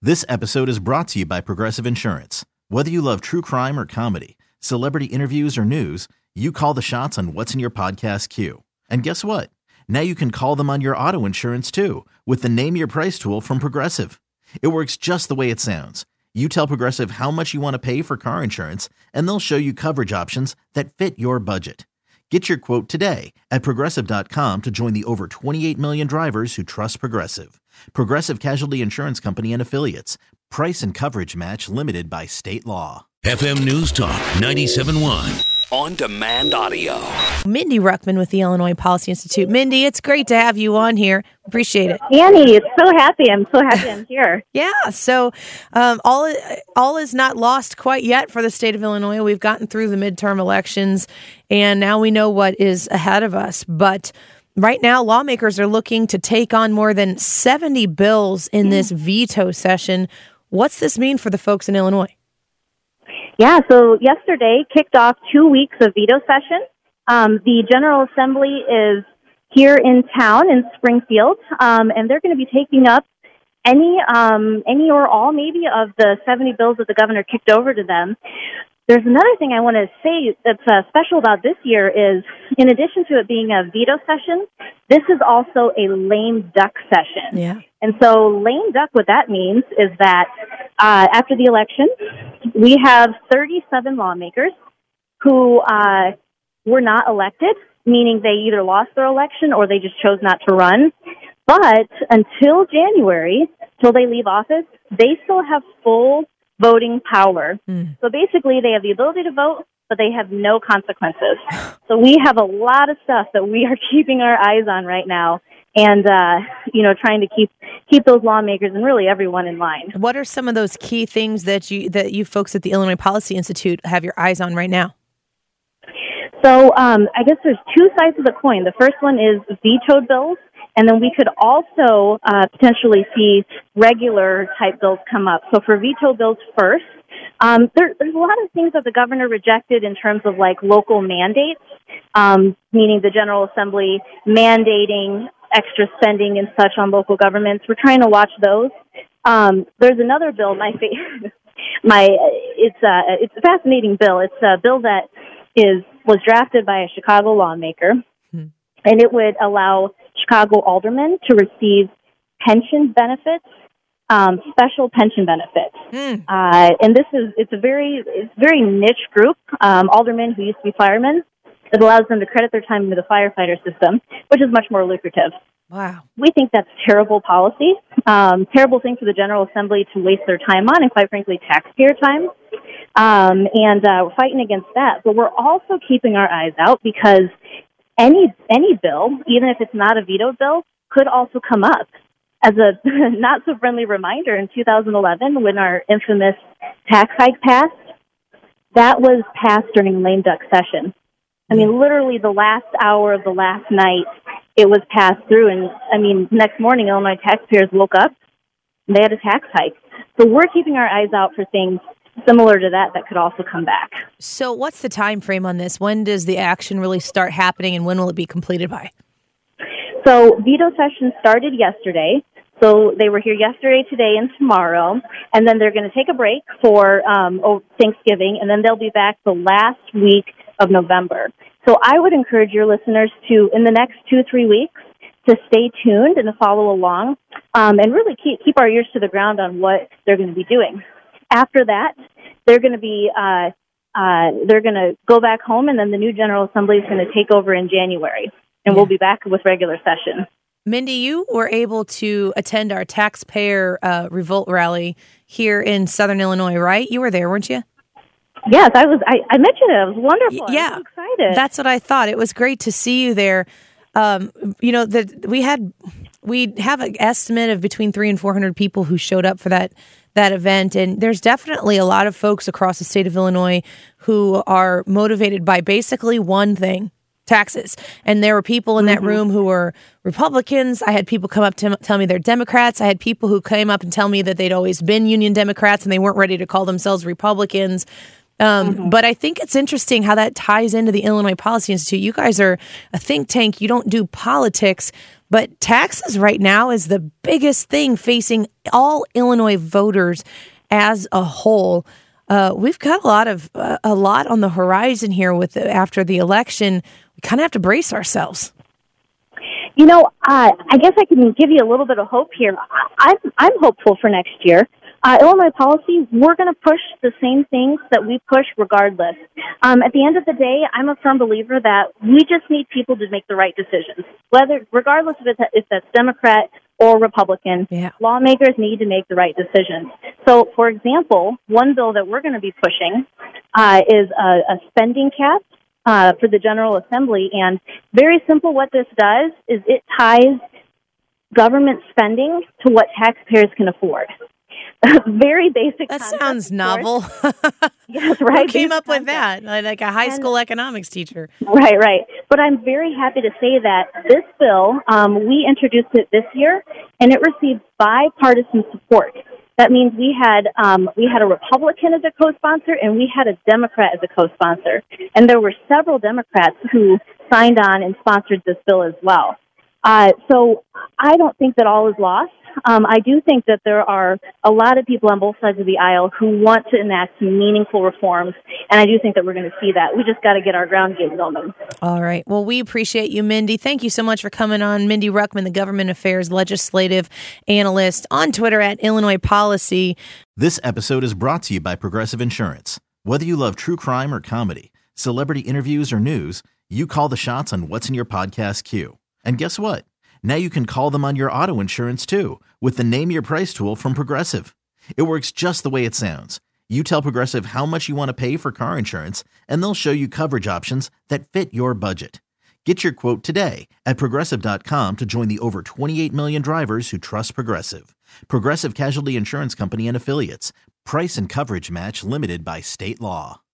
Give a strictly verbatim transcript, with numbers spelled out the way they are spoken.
This episode is brought to you by Progressive Insurance. Whether you love true crime or comedy, celebrity interviews or news, you call the shots on what's in your podcast queue. And guess what? Now you can call them on your auto insurance too with the Name Your Price tool from Progressive. It works just the way it sounds. You tell Progressive how much you want to pay for car insurance, and they'll show you coverage options that fit your budget. Get your quote today at Progressive dot com to join the over twenty-eight million drivers who trust Progressive. Progressive Casualty Insurance Company and Affiliates. Price and coverage match limited by state law. F M News Talk ninety-seven point one. On demand audio. Mindy Ruckman with the Illinois Policy Institute. Mindy, it's great to have you on here. Appreciate it. Annie, it's so happy. I'm so happy I'm here. Yeah, so um, all all is not lost quite yet for the state of Illinois. We've gotten through the midterm elections, and now we know what is ahead of us. But right now, lawmakers are looking to take on more than seventy bills in this veto session. What's this mean for the folks in Illinois? Yeah, so yesterday kicked off two weeks of veto session. Um, the General Assembly is here in town in Springfield, um, and they're going to be taking up any um, any or all maybe of the seventy bills that the governor kicked over to them. There's another thing I want to say that's uh, special about this year is, in addition to it being a veto session, this is also a lame duck session. Yeah. And so lame duck, what that means is that uh, after the election, we have thirty-seven lawmakers who uh, were not elected, meaning they either lost their election or they just chose not to run. But until January, till they leave office, they still have full voting power. Mm. So basically, they have the ability to vote, but they have no consequences. So we have a lot of stuff that we are keeping our eyes on right now, and uh, you know, trying to keep keep those lawmakers and really everyone in line. What are some of those key things that you that you folks at the Illinois Policy Institute have your eyes on right now? So um, I guess there's two sides of the coin. The first one is vetoed bills. And then we could also uh, potentially see regular type bills come up. So for veto bills first, um, there, there's a lot of things that the governor rejected in terms of like local mandates, um, meaning the General Assembly mandating extra spending and such on local governments. We're trying to watch those. Um, there's another bill. My fa- my it's a it's a fascinating bill. It's a bill that is was drafted by a Chicago lawmaker, hmm. and it would allow Chicago aldermen to receive pension benefits, um, special pension benefits. Mm. Uh, and this is, it's a very, it's a very niche group, um, aldermen who used to be firemen. It allows them to credit their time into the firefighter system, which is much more lucrative. Wow. We think that's terrible policy, um, terrible thing for the General Assembly to waste their time on, and quite frankly, taxpayer time. Um, and uh, we're fighting against that. But we're also keeping our eyes out because Any any bill, even if it's not a veto bill, could also come up. As a not-so-friendly reminder, in two thousand eleven, when our infamous tax hike passed, that was passed during lame duck session. I mean, literally the last hour of the last night, it was passed through. And, I mean, next morning, Illinois taxpayers woke up, and they had a tax hike. So we're keeping our eyes out for things similar to that that could also come back. So what's the time frame on this? When does the action really start happening, and when will it be completed by? So veto session started yesterday. So they were here yesterday, today, and tomorrow. And then they're going to take a break for um, Thanksgiving, and then they'll be back the last week of November. So I would encourage your listeners to, in the next two, three weeks, to stay tuned and to follow along um, and really keep, keep our ears to the ground on what they're going to be doing. After that, they're going to be uh, uh, they're going to go back home, and then the new General Assembly is going to take over in January, and yeah. we'll be back with regular session. Mindy, you were able to attend our taxpayer uh, revolt rally here in Southern Illinois, right? You were there, weren't you? Yes, I was. I, I mentioned it. It was wonderful. Yeah, I was so excited. That's what I thought. It was great to see you there. Um, you know, that we had we have an estimate of between three and four hundred people who showed up for that. that event. And there's definitely a lot of folks across the state of Illinois who are motivated by basically one thing, taxes. And there were people in that mm-hmm. room who were Republicans. I had people come up to m- tell me they're Democrats. I had people who came up and tell me that they'd always been Union Democrats and they weren't ready to call themselves Republicans. Um, mm-hmm. But I think it's interesting how that ties into the Illinois Policy Institute. You guys are a think tank. You don't do politics, But taxes right now is the biggest thing facing all Illinois voters as a whole. Uh, we've got a lot of uh, a lot on the horizon here with the, after the election. We kind of have to brace ourselves. You know, uh, I guess I can give you a little bit of hope here. I, I'm, I'm hopeful for next year. Uh, Illinois policy, we're going to push the same things that we push regardless. Um, at the end of the day, I'm a firm believer that we just need people to make the right decisions, whether regardless of if that's Democrat or Republican. Yeah. Lawmakers need to make the right decisions. So, for example, one bill that we're going to be pushing uh, is a, a spending cap uh, for the General Assembly. And very simple, what this does is it ties government spending to what taxpayers can afford. Very basic. That concept, sounds novel. Yes, right. Who came Basic up with concept. that? Like a high school and, economics teacher. Right, right. But I'm very happy to say that this bill, um, we introduced it this year, and it received bipartisan support. That means we had um, we had a Republican as a co-sponsor, and we had a Democrat as a co-sponsor. And there were several Democrats who signed on and sponsored this bill as well. Uh, so I don't think that all is lost. Um, I do think that there are a lot of people on both sides of the aisle who want to enact some meaningful reforms, and I do think that we're going to see that. We just got to get our ground game on them. All right. Well, we appreciate you, Mindy. Thank you so much for coming on. Mindy Ruckman, the Government Affairs Legislative Analyst, on Twitter at Illinois Policy. This episode is brought to you by Progressive Insurance. Whether you love true crime or comedy, celebrity interviews or news, you call the shots on what's in your podcast queue. And guess what? Now you can call them on your auto insurance, too, with the Name Your Price tool from Progressive. It works just the way it sounds. You tell Progressive how much you want to pay for car insurance, and they'll show you coverage options that fit your budget. Get your quote today at Progressive dot com to join the over twenty-eight million drivers who trust Progressive. Progressive Casualty Insurance Company and Affiliates. Price and coverage match limited by state law.